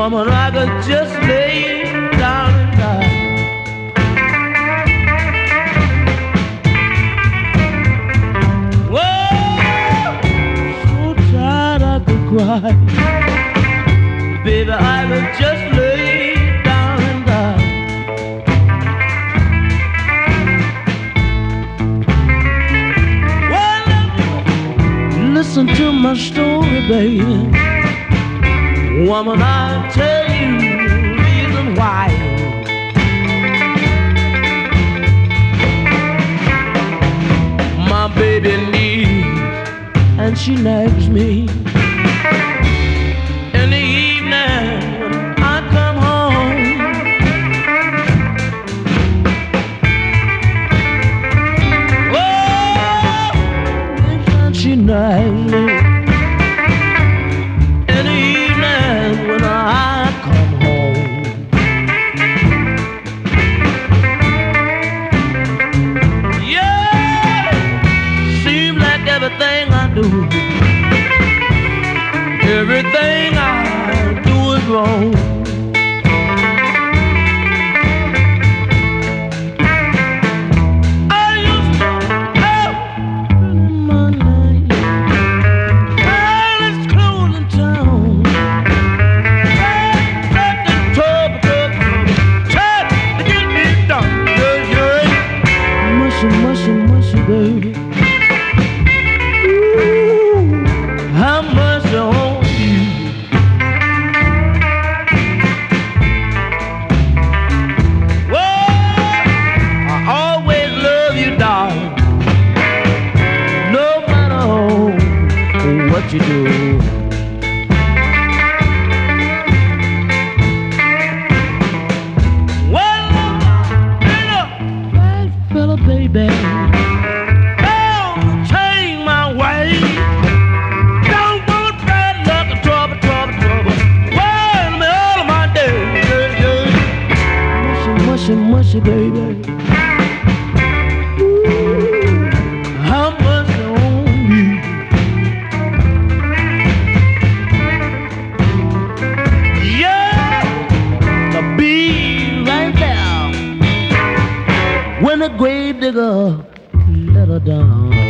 Woman, I could just lay down and die. Whoa, so tired I could cry. Baby, I could just lay down and die. Well, listen to my story, baby. Woman, I'll tell you the reason why. My baby needs, and she nags me. In the evening when I come home, oh, and she nags me. When I come home, yeah, seems like everything I do, everything I do is wrong. I used to have my name, well, it's closing town. Mushy, mushy, baby. Ooh, how much on you? Well, I always love you, darling, no matter what you do. Baby, don't change my way. Don't want bad luck or trouble. Worry me all of my days. Mushy, baby. Ooh, how much on you? Yeah, I'll be right there when the grave digger let her down.